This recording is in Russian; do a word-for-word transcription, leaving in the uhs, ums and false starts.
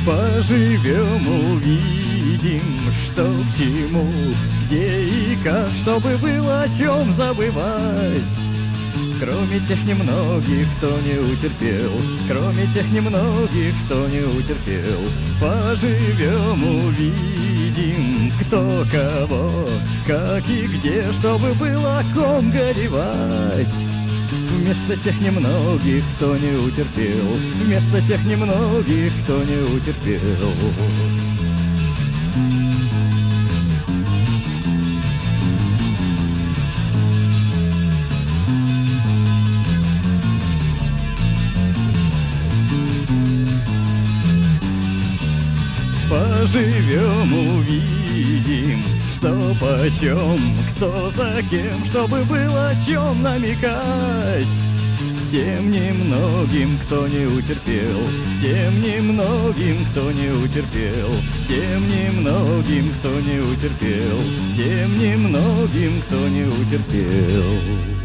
Поживем, увидим, что к чему, где и как, чтобы было о чем забывать. Кроме тех немногих, кто не утерпел, кроме тех немногих, кто не утерпел. Поживем, увидим, кто кого, как и где, чтобы было о ком горевать. Вместо тех немногих, кто не утерпел, вместо тех немногих, кто не утерпел. Поживем, увидим, что почем, кто за кем, чтобы было о чем намекать. Тем немногим, кто не утерпел, тем немногим, кто не утерпел, тем немногим, кто не утерпел, тем немногим, кто не утерпел.